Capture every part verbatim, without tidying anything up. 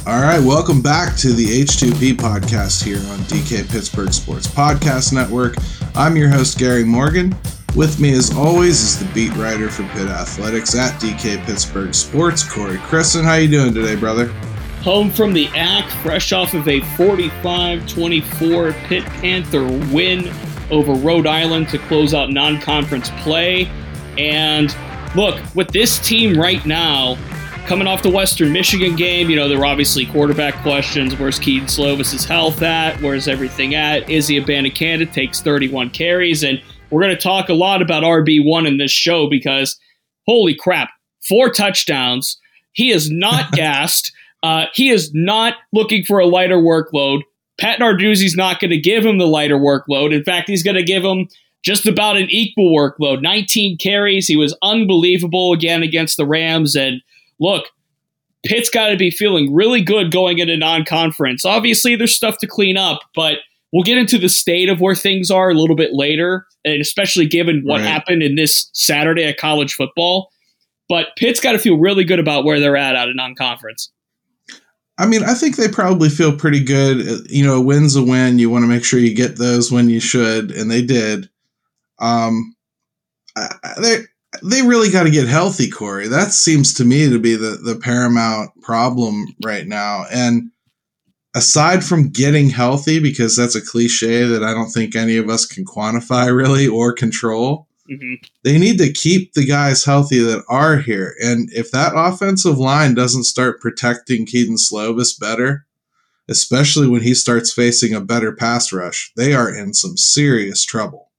All right, welcome back to the H two P podcast here on D K Pittsburgh Sports Podcast Network. I'm your host, Gary Morgan. With me, as always, is the beat writer for Pitt Athletics at D K Pittsburgh Sports, Corey Christen. How you doing today, brother? Home from the A C, fresh off of a forty-five twenty-four Pitt Panther win over Rhode Island to close out non-conference play. And look, with this team right now, coming off the Western Michigan game, you know, there were obviously quarterback questions. Where's Kedon Slovis' health at? Where's everything at? Izzy Abanikanda takes thirty-one carries. And we're going to talk a lot about R B one in this show because, holy crap, four touchdowns. He is not gassed. Uh, he is not looking for a lighter workload. Pat Narduzzi's not going to give him the lighter workload. In fact, he's going to give him just about an equal workload. nineteen carries. He was unbelievable again against the Rams. And look, Pitt's got to be feeling really good going into non-conference. Obviously, there's stuff to clean up, but we'll get into the state of where things are a little bit later, and especially given what right. happened in this Saturday at college football. But Pitt's got to feel really good about where they're at out of non-conference. I mean, I think they probably feel pretty good. You know, a win's a win. You want to make sure you get those when you should, and they did. Um, they they really got to get healthy, Corey. That seems to me to be the, the paramount problem right now. And aside from getting healthy, because that's a cliche that I don't think any of us can quantify really or control, mm-hmm. they need to keep the guys healthy that are here. And if that offensive line doesn't start protecting Kedon Slovis better, especially when he starts facing a better pass rush, they are in some serious trouble.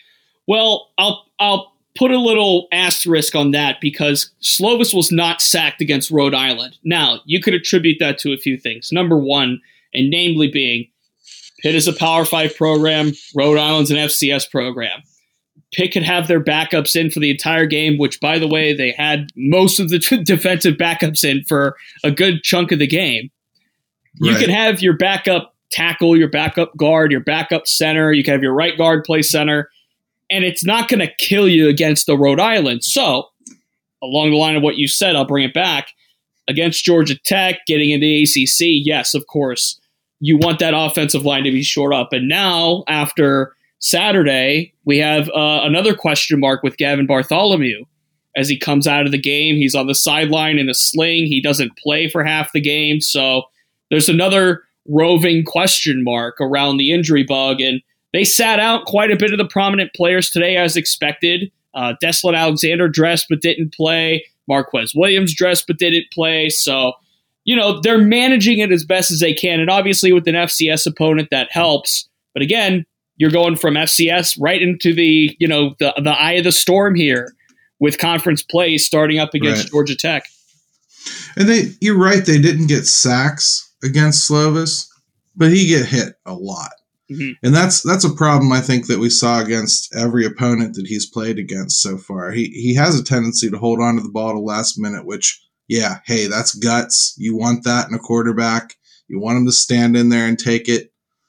Well, I'll I'll put a little asterisk on that because Slovis was not sacked against Rhode Island. Now, you could attribute that to a few things. Number one, and namely being, Pitt is a Power Five program, Rhode Island's an F C S program. Pitt could have their backups in for the entire game, which, by the way, they had most of the t- defensive backups in for a good chunk of the game. You right. could have your backup tackle, your backup guard, your backup center. You can have your right guard play center. And it's not going to kill you against the Rhode Island. So, along the line of what you said, I'll bring it back. Against Georgia Tech, getting into the A C C, yes, of course, you want that offensive line to be shored up. And now, after Saturday, we have uh, another question mark with Gavin Bartholomew. As he comes out of the game, he's on the sideline in a sling. He doesn't play for half the game. So, there's another roving question mark around the injury bug. And they sat out quite a bit of the prominent players today as expected. Uh, Deslin Alexander dressed but didn't play. Marquez Williams dressed but didn't play. So, you know, they're managing it as best as they can. And obviously with an F C S opponent, that helps. But again, you're going from F C S right into the, you know, the, the eye of the storm here with conference play starting up against right. Georgia Tech. And they, you're right, they didn't get sacks against Slovis, but he get hit a lot. Mm-hmm. And that's that's a problem I think that we saw against every opponent that he's played against so far. He he has a tendency to hold on to the ball at the last minute, which, yeah, hey, that's guts. You want that in a quarterback. You want him to stand in there and take it.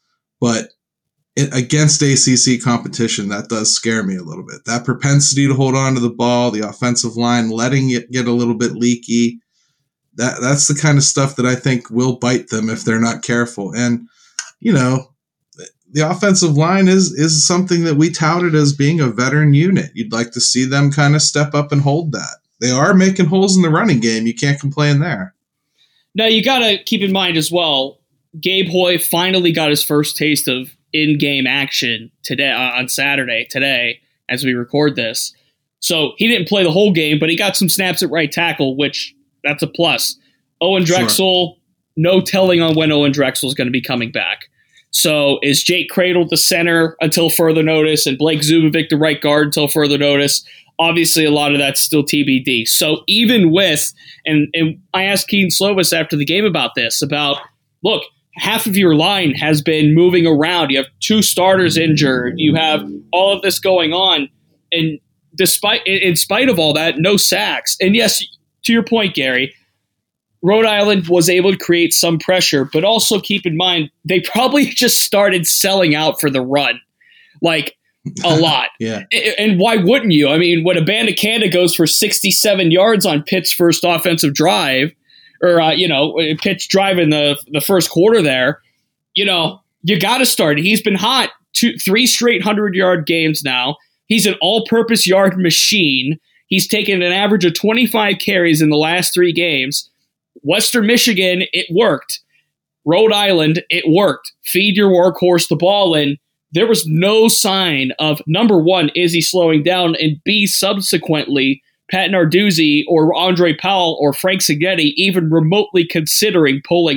But it, against A C C competition, that does scare me a little bit. That propensity to hold on to the ball, the offensive line, letting it get a little bit leaky, that that's the kind of stuff that I think will bite them if they're not careful. And, you know, the offensive line is is something that we touted as being a veteran unit. You'd like to see them kind of step up and hold that. They are making holes in the running game. You can't complain there. Now, you got to keep in mind as well, Gabe Hoy finally got his first taste of in-game action today uh, on Saturday, today, as we record this. So he didn't play the whole game, but he got some snaps at right tackle, which that's a plus. Owen Drexel, sure. No telling on when Owen Drexel is going to be coming back. So is Jake Cradle the center until further notice and Blake Zubovic the right guard until further notice? Obviously, a lot of that's still T B D. So even with, and, and I asked Kedon Slovis after the game about this, about, look, half of your line has been moving around. You have two starters injured. You have all of this going on. And despite, in spite of all that, no sacks. And yes, to your point, Gary, Rhode Island was able to create some pressure, but also keep in mind, they probably just started selling out for the run, like a lot. yeah. And why wouldn't you? I mean, when Abanikanda goes for sixty-seven yards on Pitt's first offensive drive, or, uh, you know, pitch drive in the, the first quarter there, you know, you got to start. He's been hot two, three straight hundred-yard games now. He's an all-purpose yard machine. He's taken an average of twenty-five carries in the last three games. Western Michigan, it worked. Rhode Island, it worked. Feed your workhorse the ball, and there was no sign of, number one, is he slowing down, and B, subsequently, Pat Narduzzi or Andre Powell or Frank Seghetti even remotely considering pulling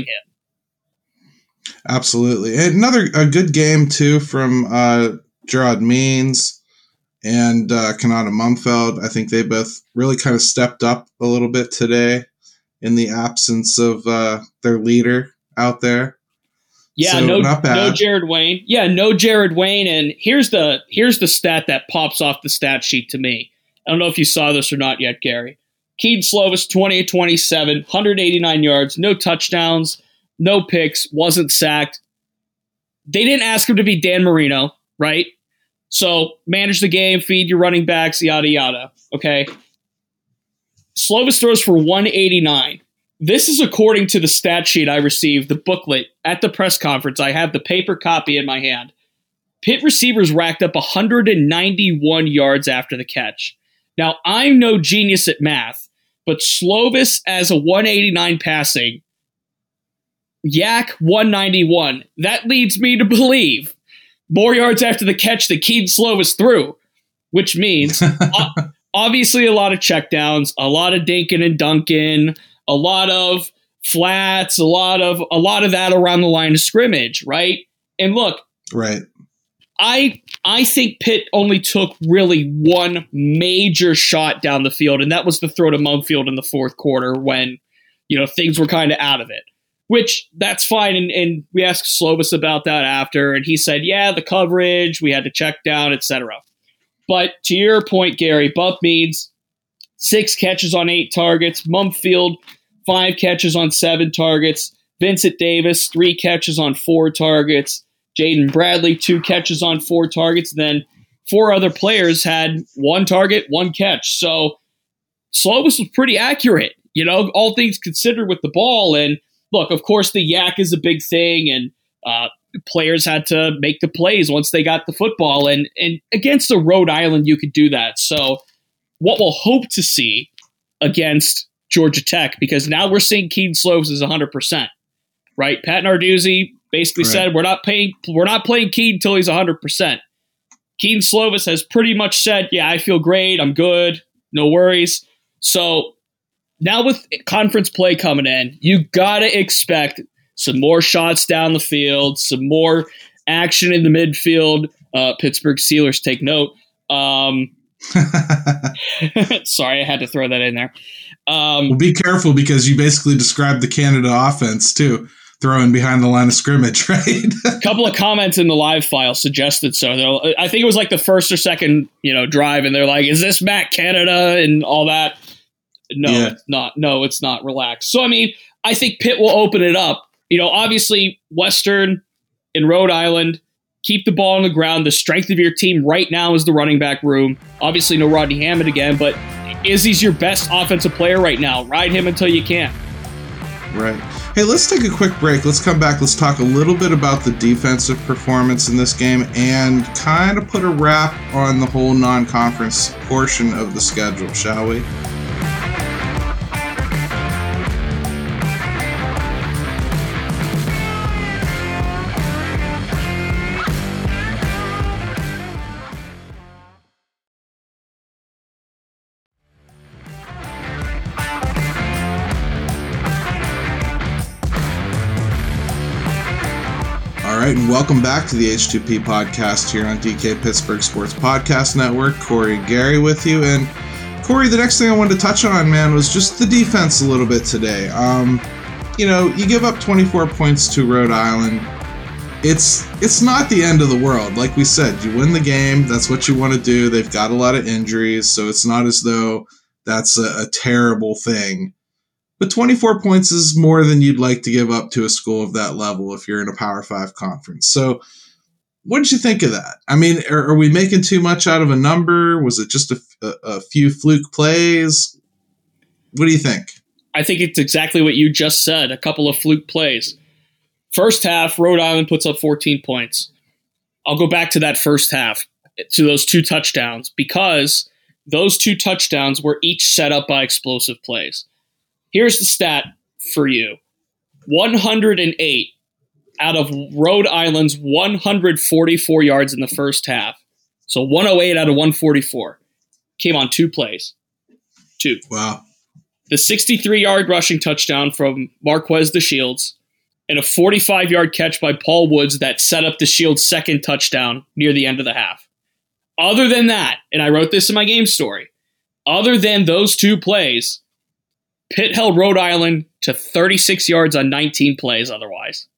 him. Absolutely. And another a good game, too, from uh, Gerard Means and uh, Kanata Mumfeld. I think they both really kind of stepped up a little bit today in the absence of uh, their leader out there. Yeah, so, no, not bad. no Jared Wayne. Yeah, no Jared Wayne. And here's the here's the stat that pops off the stat sheet to me. I don't know if you saw this or not yet, Gary. Kedon Slovis, twenty of twenty-seven, one hundred eighty-nine yards, no touchdowns, no picks, wasn't sacked. They didn't ask him to be Dan Marino, right? So manage the game, feed your running backs, yada, yada. Okay. Slovis throws for one eighty-nine. This is according to the stat sheet I received, the booklet, at the press conference. I have the paper copy in my hand. Pitt receivers racked up one hundred ninety-one yards after the catch. Now, I'm no genius at math, but Slovis as a one eighty-nine passing, Yak one ninety-one. That leads me to believe more yards after the catch than Kedon Slovis threw, which means obviously a lot of checkdowns, a lot of dinking and dunking, a lot of flats, a lot of a lot of that around the line of scrimmage, right? And look, right. I I think Pitt only took really one major shot down the field, and that was the throw to Mumfield in the fourth quarter when, you know, things were kind of out of it. Which, that's fine, and, and we asked Slovis about that after, and he said, yeah, the coverage, we had to check down, et cetera. But to your point, Gary, Buff Means, six catches on eight targets. Mumfield, five catches on seven targets. Vincent Davis, three catches on four targets. Jaden Bradley, two catches on four targets. Then four other players had one target, one catch. So Slovis was pretty accurate, you know, all things considered with the ball. And look, of course, the yak is a big thing, and uh, players had to make the plays once they got the football. And, and against the Rhode Island, you could do that. So what we'll hope to see against Georgia Tech, because now we're seeing Kedon Slovis is one hundred percent, right? Pat Narduzzi basically right. said, we're not paying, we're not playing Kedon until he's one hundred percent. Kedon Slovis has pretty much said, yeah, I feel great. I'm good. No worries. So now with conference play coming in, you got to expect some more shots down the field, some more action in the midfield. Uh, Pittsburgh Steelers, take note. Um, sorry, I had to throw that in there. Um, well, be careful, because you basically described the Canada offense too, throwing behind the line of scrimmage, right? A couple of comments in the live file suggested so. They're, I think it was like the first or second, you know, drive, and they're like, "Is this Matt Canada?" and all that. No, yeah. it's not. No, it's not. Relax. So, I mean, I think Pitt will open it up. You know, obviously, Western and Rhode Island, keep the ball on the ground. The strength of your team right now is the running back room. Obviously, no Rodney Hammond again, but Izzy's your best offensive player right now. Ride him until you can. Right. Hey, let's take a quick break. Let's come back. Let's talk a little bit about the defensive performance in this game and kind of put a wrap on the whole non-conference portion of the schedule, shall we? All right, and welcome back to the H two P podcast here on D K Pittsburgh Sports Podcast Network. Corey and Gary with you. And Corey, the next thing I wanted to touch on, man, was just the defense a little bit today. Um, you know, you give up twenty-four points to Rhode Island. It's it's not the end of the world. Like we said, you win the game. That's what you want to do. They've got a lot of injuries, so it's not as though that's a, a terrible thing. But twenty-four points is more than you'd like to give up to a school of that level if you're in a Power Five conference. So what did you think of that? I mean, are, are we making too much out of a number? Was it just a, a, a few fluke plays? What do you think? I think it's exactly what you just said. A couple of fluke plays. First half, Rhode Island puts up fourteen points. I'll go back to that first half, to those two touchdowns, because those two touchdowns were each set up by explosive plays. Here's the stat for you. one hundred eight out of Rhode Island's one hundred forty-four yards in the first half. So one oh eight out of one forty-four came on two plays. Two. Wow. The sixty-three-yard rushing touchdown from Marquez de Shields and a forty-five-yard catch by Paul Woods that set up the Shields' second touchdown near the end of the half. Other than that, and I wrote this in my game story, other than those two plays, Pitt held Rhode Island to thirty-six yards on nineteen plays otherwise.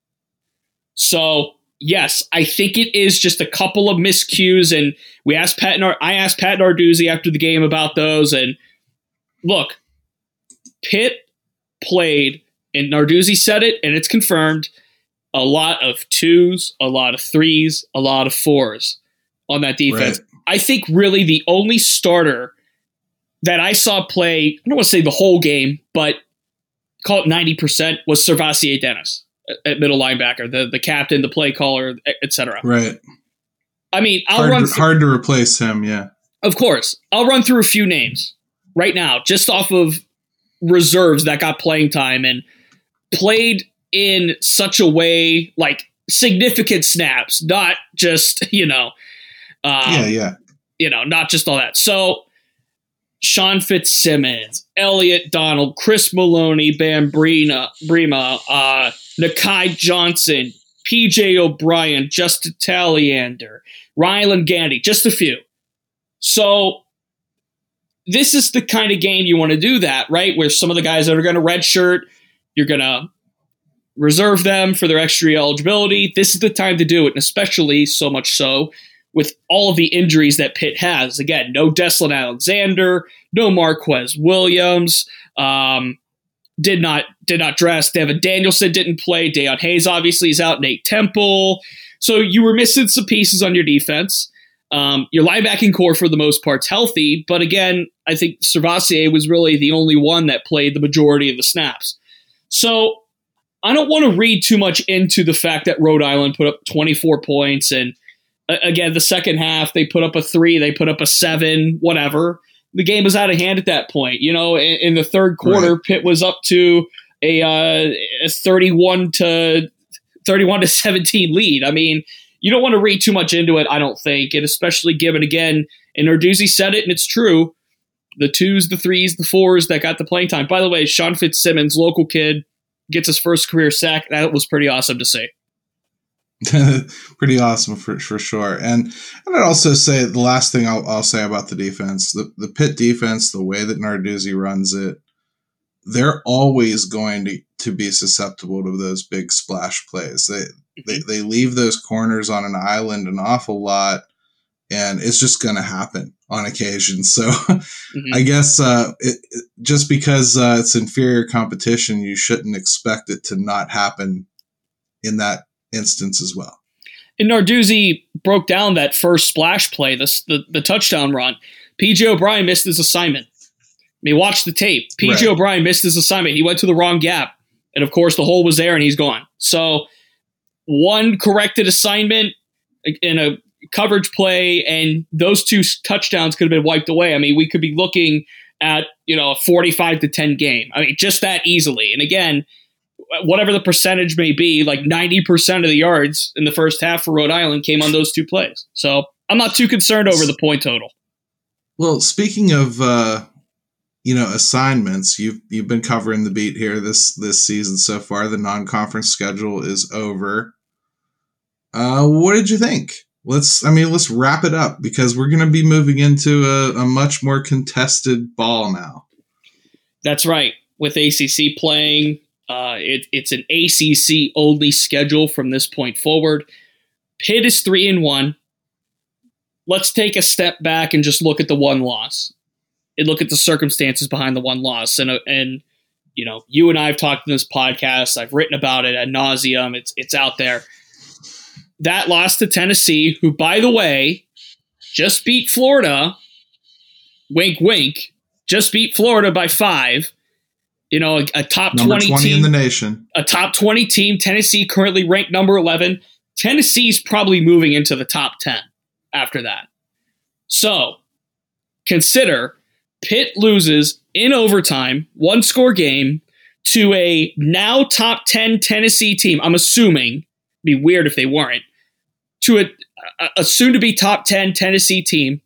So, yes, I think it is just a couple of miscues, and we asked Pat Nar- I asked Pat Narduzzi after the game about those, and look, Pitt played, and Narduzzi said it, and it's confirmed, a lot of twos, a lot of threes, a lot of fours on that defense. Right. I think really the only starter that I saw play, I don't want to say the whole game, but call it ninety percent, was Servassier Dennis at middle linebacker, the, the captain, the play caller, et cetera. Right. I mean, I'll hard, run through, hard to replace him, yeah. Of course. I'll run through a few names right now, just off of reserves that got playing time and played in such a way, like significant snaps, not just, you know, um, yeah, yeah, you know, not just all that. So Sean Fitzsimmons, Elliot Donald, Chris Maloney, Bam Brina, Brima, uh, Nakai Johnson, P J O'Brien, Justin Talliander, Rylan Gandy, just a few. So this is the kind of game you want to do that, right? Where some of the guys that are going to redshirt, you're going to reserve them for their extra eligibility. This is the time to do it, and especially so much so with all of the injuries that Pitt has. Again, no Deslin Alexander, no Marquez Williams, um, did not did not dress. Devin Danielson didn't play. Deion Hayes obviously is out. Nate Temple. So you were missing some pieces on your defense. Um, your linebacking core, for the most part, is healthy. But again, I think Servassier was really the only one that played the majority of the snaps. So I don't want to read too much into the fact that Rhode Island put up twenty-four points. And uh, again, the second half, they put up a three, they put up a seven, whatever. The game was out of hand at that point. You know, in, in the third quarter, right. Pitt was up to a, uh, a thirty-one to seventeen lead. I mean, you don't want to read too much into it, I don't think, and especially given, again, and Narduzzi said it, and it's true, the twos, the threes, the fours that got the playing time. By the way, Sean Fitzsimmons, local kid, gets his first career sack. That was pretty awesome to see. Pretty awesome for for sure. And and I'd also say the last thing I'll, I'll say about the defense, the, the Pitt defense, the way that Narduzzi runs it, they're always going to, to be susceptible to those big splash plays. They, mm-hmm. they they leave those corners on an island an awful lot, and it's just going to happen on occasion. So mm-hmm. I guess uh, it, it, just because uh, it's inferior competition, you shouldn't expect it to not happen in that instance as well. And Narduzzi broke down that first splash play, the, the, the touchdown run. P J O'Brien missed his assignment. I mean, watch the tape. P J right. O'Brien missed his assignment. He went to the wrong gap. And, of course, the hole was there, and he's gone. So one corrected assignment in a coverage play, and those two touchdowns could have been wiped away. I mean, we could be looking at, you know, a forty-five to ten game. I mean, just that easily. And, again, whatever the percentage may be, like ninety percent of the yards in the first half for Rhode Island came on those two plays. So I'm not too concerned over the point total. Well, speaking of, uh, you know, assignments, you've you've been covering the beat here this this season so far. The non-conference schedule is over. Uh, what did you think? Let's, I mean, let's wrap it up because we're going to be moving into a, a much more contested ball now. That's right. With A C C playing, uh, it, it's an A C C only schedule from this point forward. Pitt is three and one. Let's take a step back and just look at the one loss and look at the circumstances behind the one loss. And, and, you know, you and I have talked in this podcast. I've written about it ad nauseum. It's, it's out there. That loss to Tennessee, who, by the way, just beat Florida, wink, wink, just beat Florida by five. You know, a, a top number twenty, twenty team, in the nation. A top twenty team. Tennessee currently ranked number eleven. Tennessee's probably moving into the top ten after that. So consider Pitt loses in overtime, one score game, to a now top ten Tennessee team. I'm assuming, it'd be weird if they weren't, to a, a, a soon-to-be top ten Tennessee team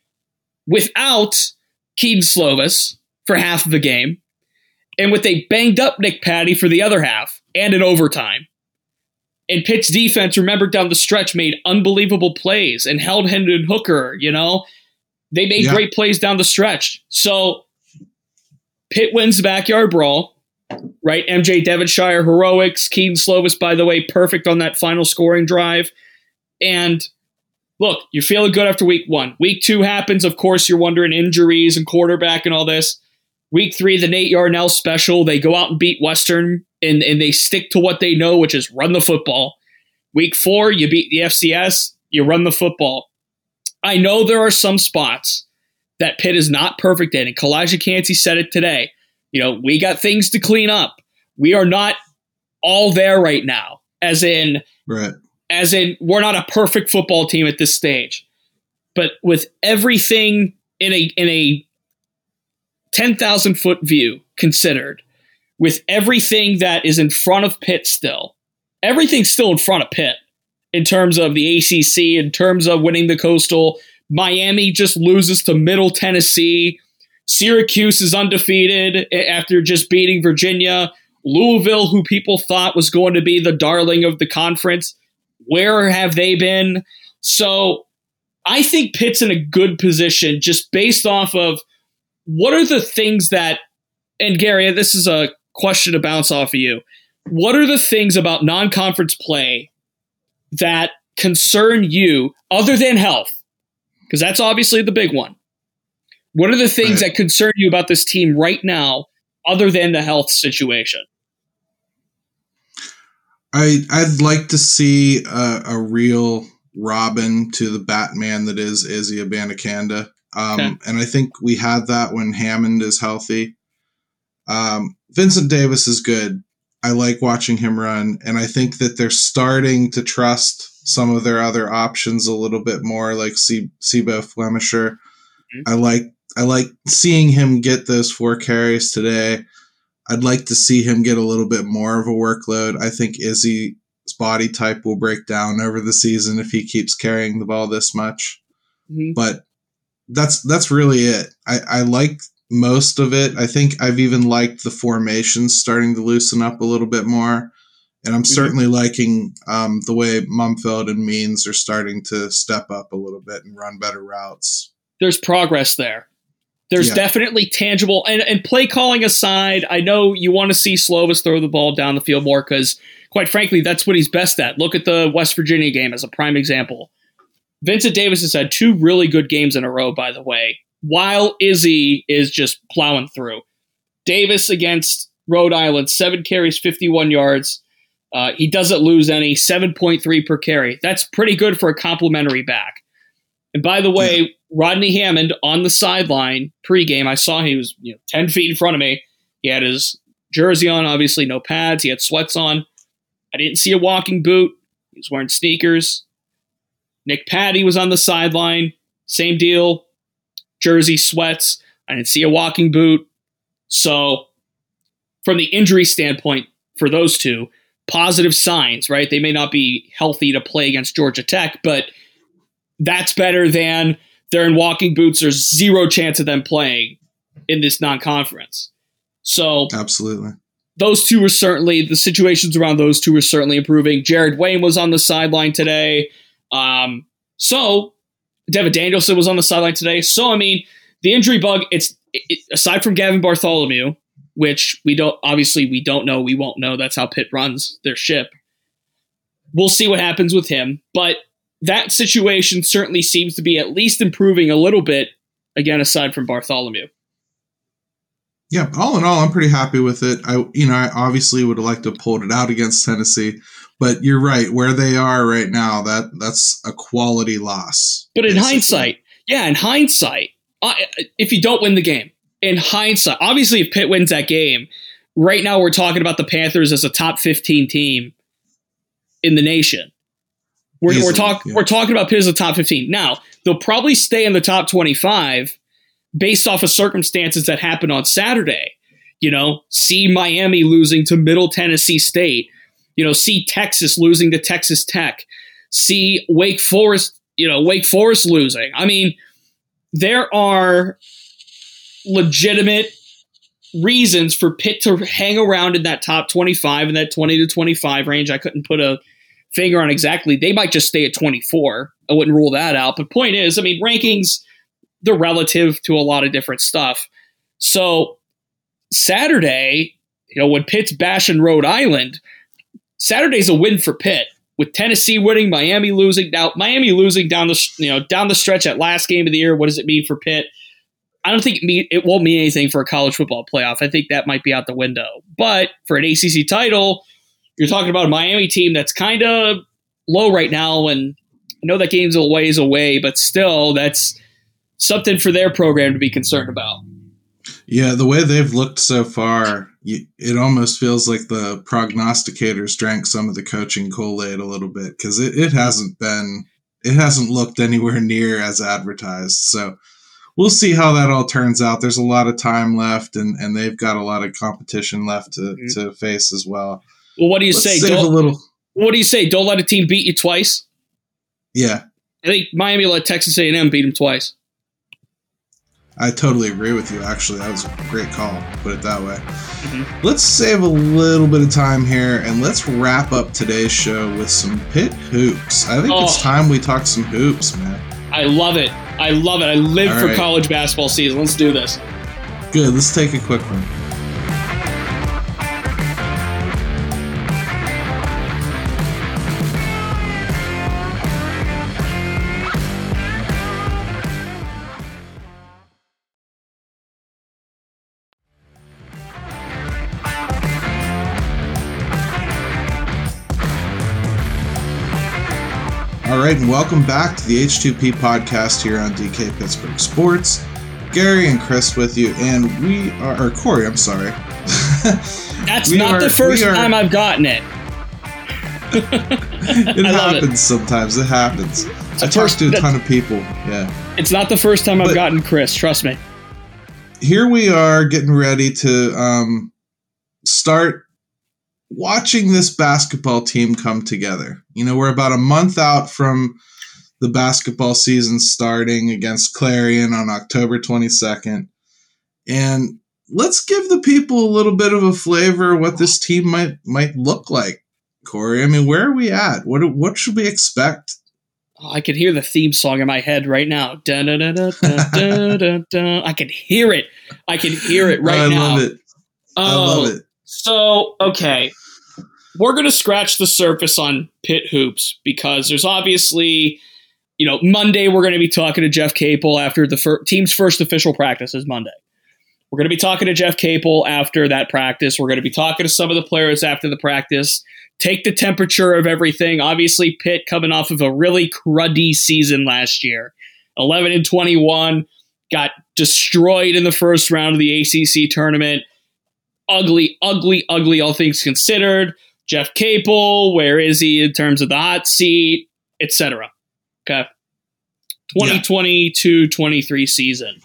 without Kedon Slovis for half of the game, and with a banged-up Nick Patty for the other half, and in overtime. And Pitt's defense, remember, down the stretch, made unbelievable plays and held Hendon Hooker, you know? They made yeah. great plays down the stretch. So Pitt wins the backyard brawl, right? M J Devonshire heroics. Kedon Slovis, by the way, perfect on that final scoring drive. And look, you're feeling good after week one. Week two happens. Of course, you're wondering injuries and quarterback and all this. Week three, the Nate Yarnell special. They go out and beat Western, and, and they stick to what they know, which is run the football. Week four, you beat the F C S. You run the football. I know there are some spots that Pitt is not perfect in, and Kalijah Kancey said it today. You know, we got things to clean up. We are not all there right now, as in, right. as in we're not a perfect football team at this stage. But with everything in a in a ten thousand foot view considered, with everything that is in front of Pitt still, everything's still in front of Pitt. In terms of the A C C, in terms of winning the Coastal, Miami just loses to Middle Tennessee. Syracuse is undefeated after just beating Virginia. Louisville, who people thought was going to be the darling of the conference, where have they been? So I think Pitt's in a good position just based off of what are the things that, and Gary, this is a question to bounce off of you. What are the things about non-conference play that concern you other than health? Because that's obviously the big one. What are the things right. that concern you about this team right now other than the health situation? I, I'd like to see a, a real Robin to the Batman that is Izzy Abanikanda. Um, okay. And I think we had that when Hammond is healthy. Um, Vincent Davis is good. I like watching him run, and I think that they're starting to trust some of their other options a little bit more, like C- Sibo Flemisher. Mm-hmm. I like I like seeing him get those four carries today. I'd like to see him get a little bit more of a workload. I think Izzy's body type will break down over the season if he keeps carrying the ball this much. Mm-hmm. But that's that's really it. I, I like most of it. I think I've even liked the formations starting to loosen up a little bit more. And I'm mm-hmm. certainly liking um, the way Mumfeld and Means are starting to step up a little bit and run better routes. There's progress there. There's yeah. definitely tangible. And, and play calling aside, I know you want to see Slovis throw the ball down the field more because, quite frankly, that's what he's best at. Look at the West Virginia game as a prime example. Vincent Davis has had two really good games in a row, by the way, while Izzy is just plowing through. Davis against Rhode Island, seven carries, fifty-one yards. Uh, he doesn't lose any, seven point three per carry. That's pretty good for a complimentary back. And by the way, yeah. Rodney Hammond on the sideline pregame, I saw he was you know, ten feet in front of me. He had his jersey on, obviously no pads. He had sweats on. I didn't see a walking boot. He was wearing sneakers. Nick Patty was on the sideline. Same deal. Jersey, sweats. I didn't see a walking boot. So from the injury standpoint for those two, positive signs, right? They may not be healthy to play against Georgia Tech, but that's better than they're in walking boots. There's zero chance of them playing in this non-conference. So absolutely. Those two are certainly, the situations around those two are certainly improving. Jared Wayne was on the sideline today. Um, so Devin Danielson was on the sideline today. So, I mean, the injury bug, it's it, aside from Gavin Bartholomew, which we don't, obviously we don't know, we won't know. That's how Pitt runs their ship. We'll see what happens with him. But that situation certainly seems to be at least improving a little bit, again, aside from Bartholomew. Yeah, all in all, I'm pretty happy with it. I, you know, I obviously would have liked to have pulled it out against Tennessee, but you're right. Where they are right now, that that's a quality loss. But in basically. hindsight, yeah, in hindsight, uh, if you don't win the game, in hindsight, obviously if Pitt wins that game, right now we're talking about the Panthers as a top fifteen team in the nation. We're, Easily, we're, talk, yeah. we're talking about Pitt as a top fifteen. Now, they'll probably stay in the top twenty-five based off of circumstances that happened on Saturday. You know, see Miami losing to Middle Tennessee State. You know, see Texas losing to Texas Tech. See Wake Forest, you know, Wake Forest losing. I mean, there are legitimate reasons for Pitt to hang around in that top twenty-five, in that twenty to twenty-five range. I couldn't put a finger on exactly. They might just stay at twenty-four. I wouldn't rule that out. But point is, I mean, rankings, they're relative to a lot of different stuff. So Saturday, you know, when Pitt's bashing Rhode Island, Saturday's a win for Pitt. With Tennessee winning, Miami losing. Now, Miami losing down the you know down the stretch at last game of the year. What does it mean for Pitt? I don't think it, mean, it won't mean anything for a college football playoff. I think that might be out the window. But for an A C C title, you're talking about a Miami team that's kind of low right now, and I know that game's a ways away, but still, that's something for their program to be concerned about. Yeah, the way they've looked so far, it almost feels like the prognosticators drank some of the coaching Kool-Aid a little bit, because it, it hasn't been, it hasn't looked anywhere near as advertised. So we'll see how that all turns out. There's a lot of time left, and, and they've got a lot of competition left to, mm-hmm. to face as well. Well, what do you Let's say? Save don't, a little. What do you say? Don't let a team beat you twice? Yeah. I think Miami let Texas A and M beat them twice. I totally agree with you, actually. That was a great call, put it that way. Mm-hmm. Let's save a little bit of time here, and let's wrap up today's show with some Pitt hoops. I think oh. it's time we talk some hoops, man. I love it. I love it. I live All for right. college basketball season. Let's do this. Good. Let's take a quick one. All right, and welcome back to the H two P podcast here on D K Pittsburgh Sports. Gary and Chris with you, and we are, or Corey, I'm sorry. That's not are, the first are, time I've gotten it. It happens it. sometimes. It happens. It's I talk to a ton of people. Yeah. It's not the first time I've but gotten Chris, trust me. Here we are getting ready to um, start watching this basketball team come together. You know, we're about a month out from the basketball season starting against Clarion on October twenty-second. And let's give the people a little bit of a flavor of what this team might might look like, Corey. I mean, where are we at? What what should we expect? Oh, I can hear the theme song in my head right now. Dun, dun, dun, dun, dun, dun, dun. I can hear it. I can hear it right I now. I love it. Oh, I love it. So, okay. We're going to scratch the surface on Pitt hoops because there's obviously, you know, Monday we're going to be talking to Jeff Capel after the fir- team's first official practice is Monday. We're going to be talking to Jeff Capel after that practice. We're going to be talking to some of the players after the practice, take the temperature of everything. Obviously, Pitt coming off of a really cruddy season last year. eleven and twenty-one, got destroyed in the first round of the A C C tournament. Ugly, ugly, ugly, all things considered. Jeff Capel, where is he in terms of the hot seat, et cetera. Okay. twenty twenty-two twenty-three season.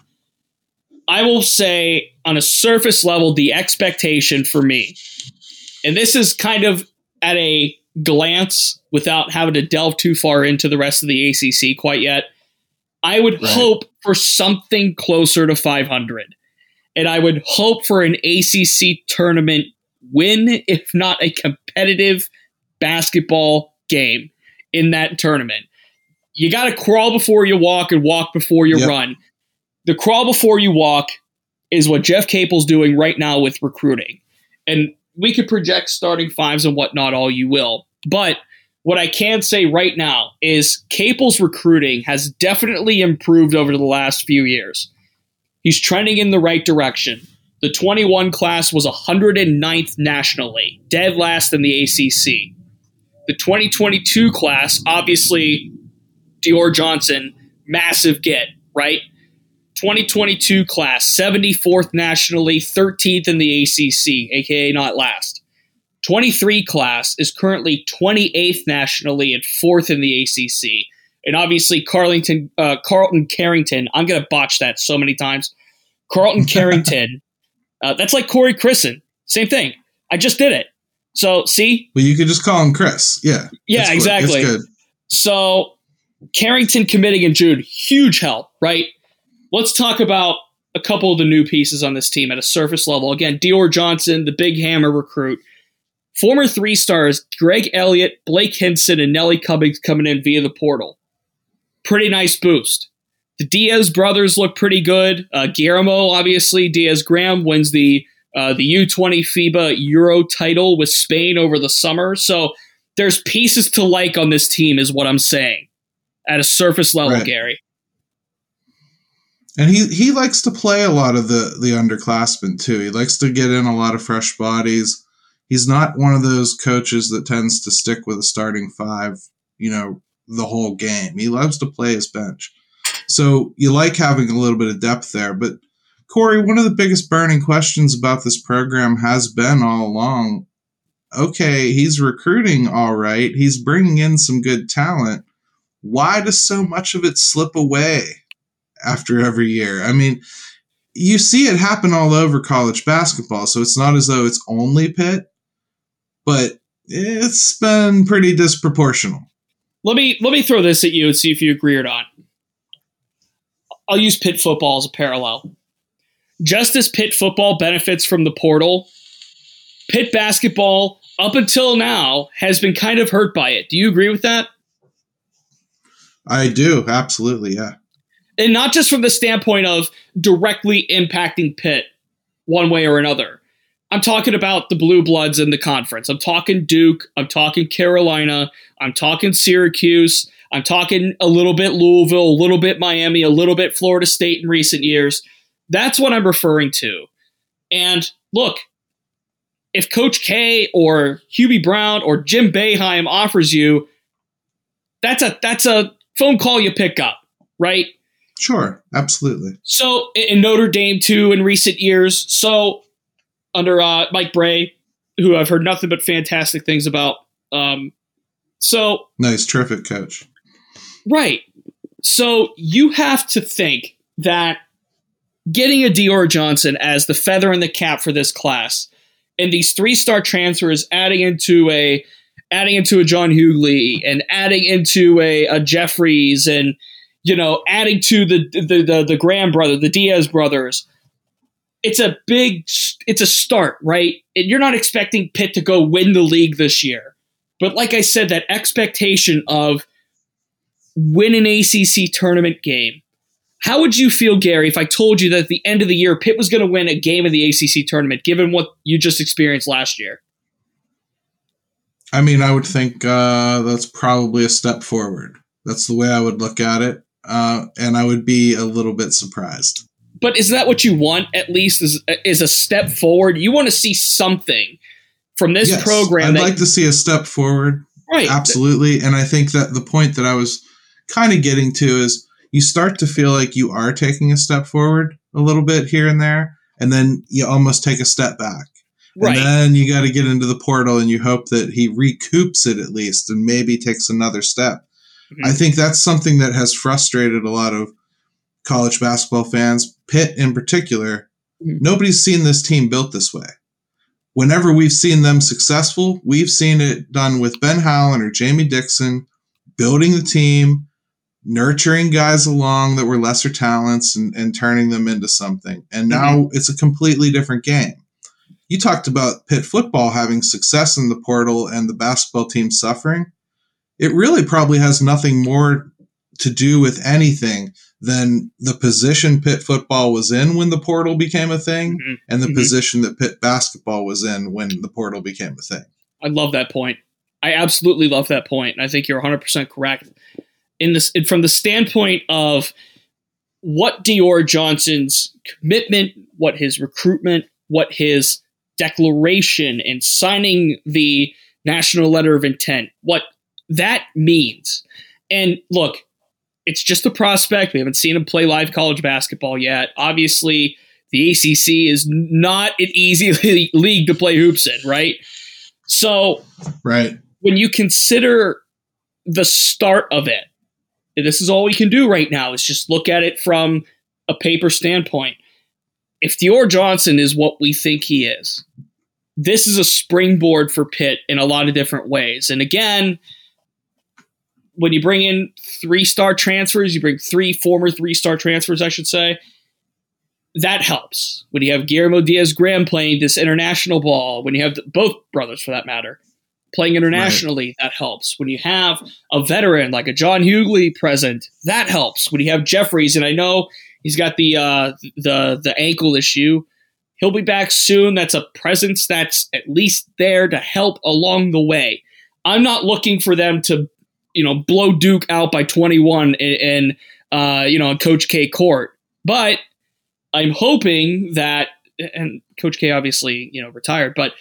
I will say on a surface level, the expectation for me, and this is kind of at a glance without having to delve too far into the rest of the A C C quite yet, I would right. hope for something closer to five hundred. And I would hope for an A C C tournament win, if not a competitive basketball game in that tournament. You got to crawl before you walk and walk before you yep. run. The crawl before you walk is what Jeff Capel's doing right now with recruiting. And we could project starting fives and whatnot all you will. But what I can say right now is Capel's recruiting has definitely improved over the last few years. He's trending in the right direction. The twenty-one class was one hundred ninth nationally, dead last in the A C C. The twenty twenty-two class, obviously, Dior Johnson, massive get, right? twenty twenty-two class, seventy-fourth nationally, thirteenth in the A C C, aka not last. twenty-three class is currently twenty-eighth nationally and fourth in the A C C. And obviously Carlington, uh, Carlton Carrington, I'm going to botch that so many times. Carlton Carrington, uh, that's like Corey Crisson. Same thing. I just did it. So, see? Well, you could just call him Chris. Yeah. Yeah, it's exactly. It's good. So, Carrington committing in June, huge help, right? Let's talk about a couple of the new pieces on this team at a surface level. Again, Dior Johnson, the big hammer recruit. Former three stars Greg Elliott, Blake Hinson, and Nelly Cummings coming in via the portal. Pretty nice boost. The Diaz brothers look pretty good. Uh, Guillermo, obviously, Diaz-Graham wins the uh, the U twenty FIBA Euro title with Spain over the summer. So there's pieces to like on this team is what I'm saying at a surface level, right. Gary. And he, he likes to play a lot of the, the underclassmen, too. He likes to get in a lot of fresh bodies. He's not one of those coaches that tends to stick with a starting five, you know, the whole game. He loves to play his bench. So you like having a little bit of depth there. But, Corey, one of the biggest burning questions about this program has been all along, okay, he's recruiting all right. He's bringing in some good talent. Why does so much of it slip away after every year? I mean, you see it happen all over college basketball, so it's not as though it's only Pitt, but it's been pretty disproportional. Let me let me throw this at you and see if you agree or not. I'll use Pitt football as a parallel. Just as Pitt football benefits from the portal, Pitt basketball, up until now, has been kind of hurt by it. Do you agree with that? I do, absolutely, yeah. And not just from the standpoint of directly impacting Pitt one way or another. I'm talking about the Blue Bloods in the conference. I'm talking Duke. I'm talking Carolina. I'm talking Syracuse. I'm talking a little bit Louisville, a little bit Miami, a little bit Florida State in recent years. That's what I'm referring to. And look, if Coach K or Hubie Brown or Jim Boeheim offers you, that's a that's a phone call you pick up, right? Sure, absolutely. So in Notre Dame too in recent years. So under uh, Mike Bray, who I've heard nothing but fantastic things about. Um, so nice, terrific coach. Right. So you have to think that getting a Dior Johnson as the feather in the cap for this class, and these three-star transfers adding into a adding into a John Hughley and adding into a, a Jeffries and you know adding to the the the, the Graham brother, the Diaz brothers. It's a big, it's a start, right? And you're not expecting Pitt to go win the league this year. But like I said, that expectation of win an A C C tournament game. How would you feel, Gary, if I told you that at the end of the year, Pitt was going to win a game in the A C C tournament, given what you just experienced last year? I mean, I would think uh, that's probably a step forward. That's the way I would look at it. Uh, and I would be a little bit surprised. But is that what you want, at least, is, is a step forward? You want to see something from this yes, program. I'd that, like to see a step forward. Right. Absolutely. And I think that the point that I was kind of getting to is you start to feel like you are taking a step forward a little bit here and there, and then you almost take a step back. Right. And then you got to get into the portal and you hope that he recoups it at least and maybe takes another step. Mm-hmm. I think that's something that has frustrated a lot of college basketball fans, Pitt in particular. Mm-hmm. Nobody's seen this team built this way. Whenever we've seen them successful, we've seen it done with Ben Howland or Jamie Dixon, building the team, nurturing guys along that were lesser talents and, and turning them into something. And now mm-hmm. it's a completely different game. You talked about Pitt football having success in the portal and the basketball team suffering. It really probably has nothing more to do with anything than the position Pitt football was in when the portal became a thing mm-hmm. and the mm-hmm. position that Pitt basketball was in when the portal became a thing. I love that point. I absolutely love that point. And I think you're one hundred percent correct. In this, from the standpoint of what Dior Johnson's commitment, what his recruitment, what his declaration and signing the national letter of intent, what that means. And look, it's just a prospect. We haven't seen him play live college basketball yet. Obviously, the A C C is not an easy league to play hoops in, right? So right. when you consider the start of it, and this is all we can do right now, is just look at it from a paper standpoint. If Dior Johnson is what we think he is, this is a springboard for Pitt in a lot of different ways. And again, when you bring in three-star transfers, you bring three former three-star transfers, I should say, that helps. When you have Guillermo Diaz-Graham playing this international ball, when you have the, both brothers, for that matter, playing internationally, right. that helps. When you have a veteran like a John Hughley present, that helps. When you have Jeffries, and I know he's got the uh, the the ankle issue, he'll be back soon. That's a presence that's at least there to help along the way. I'm not looking for them to, you know, blow Duke out by twenty-one in, in uh, you know, Coach K court, but I'm hoping that, and Coach K obviously, you know, retired, but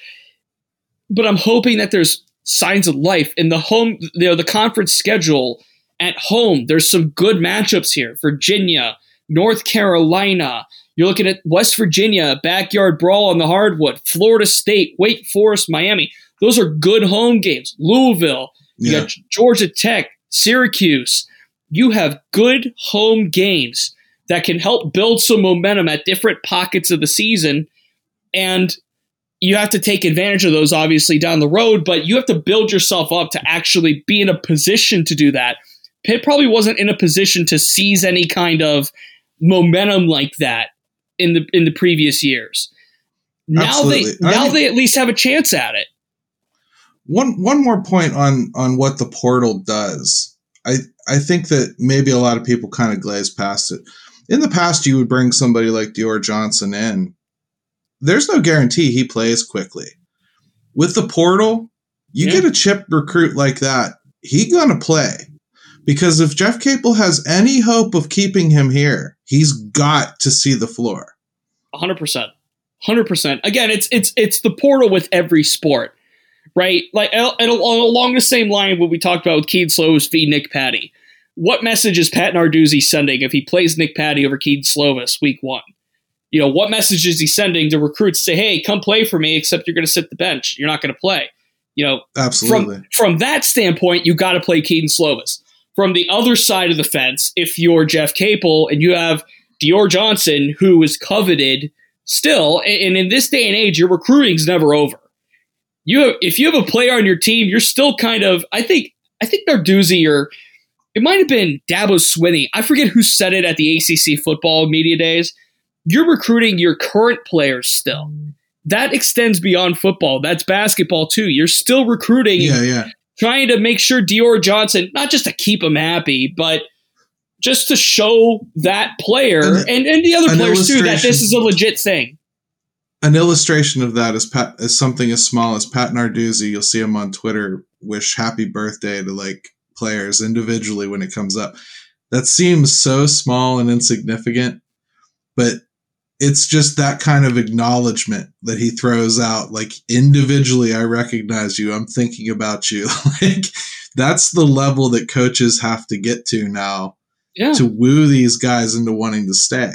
but I'm hoping that there's signs of life in the home, you know, the conference schedule at home. There's some good matchups here. Virginia, North Carolina. You're looking at West Virginia, backyard brawl on the hardwood. Florida State, Wake Forest, Miami. Those are good home games. Louisville, you yeah. got Georgia Tech, Syracuse. You have good home games that can help build some momentum at different pockets of the season. And you have to take advantage of those, obviously, down the road, but you have to build yourself up to actually be in a position to do that. Pitt probably wasn't in a position to seize any kind of momentum like that in the in the previous years. Now Absolutely. they now I mean, they at least have a chance at it. One one more point on on what the portal does. I I think that maybe a lot of people kind of glaze past it. In the past, you would bring somebody like Dior Johnson in. There's no guarantee he plays quickly. With the portal, you yeah. get a chip recruit like that, he gonna play. Because if Jeff Capel has any hope of keeping him here, he's got to see the floor. one hundred percent. one hundred percent. Again, it's it's it's the portal with every sport, right? Like and along the same line what we talked about with Keaton Slovis v. Nick Patty. What message is Pat Narduzzi sending if he plays Nick Patty over Keaton Slovis week one? You know, what message is he sending to recruits? Say, hey, come play for me, except you're going to sit the bench. You're not going to play. You know, absolutely. From, from that standpoint, you got to play Keaton Slovis. From the other side of the fence, if you're Jeff Capel and you have Dior Johnson, who is coveted still, and in this day and age, your recruiting's never over. You have, if you have a player on your team, you're still kind of, I think, I think Narduzzi or it might have been Dabo Swinney. I forget who said it at the A C C football media days. You're recruiting your current players still. That extends beyond football. That's basketball too. You're still recruiting. Yeah, yeah. Trying to make sure Dior Johnson, not just to keep him happy, but just to show that player and, and, and the other players too that this is a legit thing. An illustration of that is Pat, is something as small as Pat Narduzzi. You'll see him on Twitter wish happy birthday to like players individually when it comes up. That seems so small and insignificant, but it's just that kind of acknowledgement that he throws out. Like, individually, I recognize you. I'm thinking about you. Like, that's the level that coaches have to get to now yeah. to woo these guys into wanting to stay.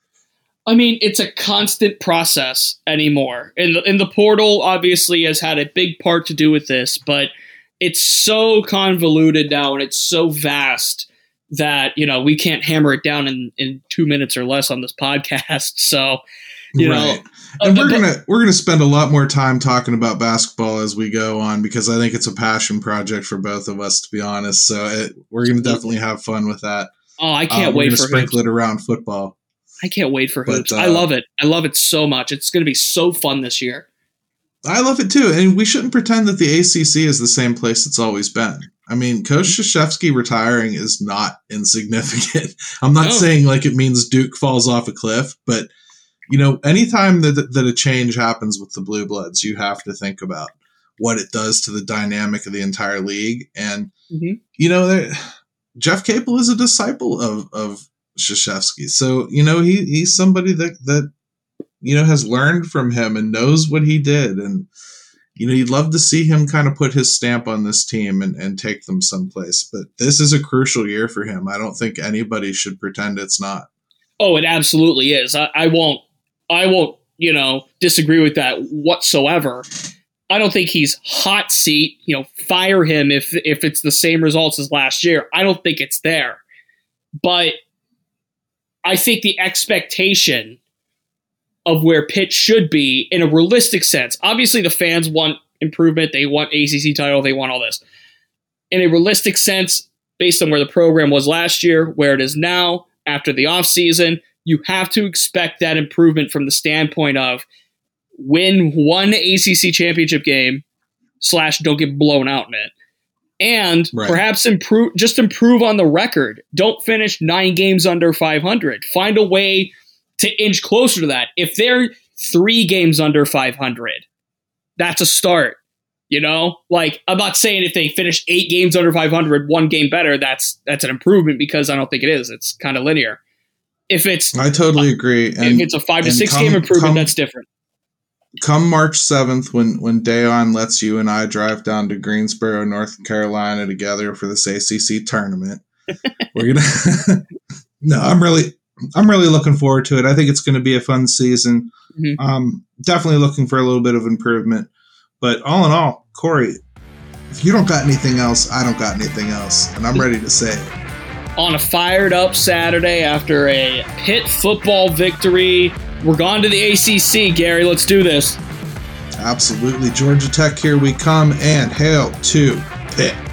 I mean, it's a constant process anymore. And the, and the portal obviously has had a big part to do with this, but it's so convoluted now and it's so vast that, you know, we can't hammer it down in, in two minutes or less on this podcast. So, you right. know, and uh, we're but, gonna we're gonna spend a lot more time talking about basketball as we go on because I think it's a passion project for both of us, to be honest. So it, we're gonna definitely have fun with that. Oh, I can't um, wait we're for sprinkle hoops. it around football. I can't wait for hoops. But, uh, I love it. I love it so much. It's gonna be so fun this year. I love it too, and we shouldn't pretend that the A C C is the same place it's always been. I mean, Coach Krzyzewski retiring is not insignificant. I'm not no. saying like it means Duke falls off a cliff, but you know, anytime that that a change happens with the Blue Bloods, you have to think about what it does to the dynamic of the entire league. And mm-hmm. you know, Jeff Capel is a disciple of of Krzyzewski, so you know he he's somebody that that you know has learned from him and knows what he did, and you know, you'd love to see him kind of put his stamp on this team and, and take them someplace. But this is a crucial year for him. I don't think anybody should pretend it's not. Oh, it absolutely is. I, I won't, I won't, you know, disagree with that whatsoever. I don't think he's hot seat, you know, fire him if if it's the same results as last year. I don't think it's there. But I think the expectation of where Pitt should be in a realistic sense, obviously the fans want improvement, they want A C C title, they want all this. In a realistic sense, based on where the program was last year, where it is now, after the offseason, you have to expect that improvement from the standpoint of win one A C C championship game slash don't get blown out in it. And right. perhaps improve, just improve on the record. Don't finish nine games under five hundred. Find a way to inch closer to that. If they're three games under five hundred, that's a start. You know, like I'm not saying if they finish eight games under five hundred, one game better, that's that's an improvement, because I don't think it is. It's kind of linear. If it's, I totally agree. If and, it's a five to six come, game improvement, come, that's different. Come March seventh, when when Dayon lets you and I drive down to Greensboro, North Carolina together for this A C C tournament, we're gonna. No, I'm really, I'm really looking forward to it. I think it's going to be a fun season. Mm-hmm. Um, definitely looking for a little bit of improvement, but all in all, Corey, if you don't got anything else, I don't got anything else, and I'm ready to say it. On a fired up Saturday after a Pitt football victory, we're gone to the A C C, Gary. Let's do this. Absolutely. Georgia Tech, here we come, and hail to Pitt.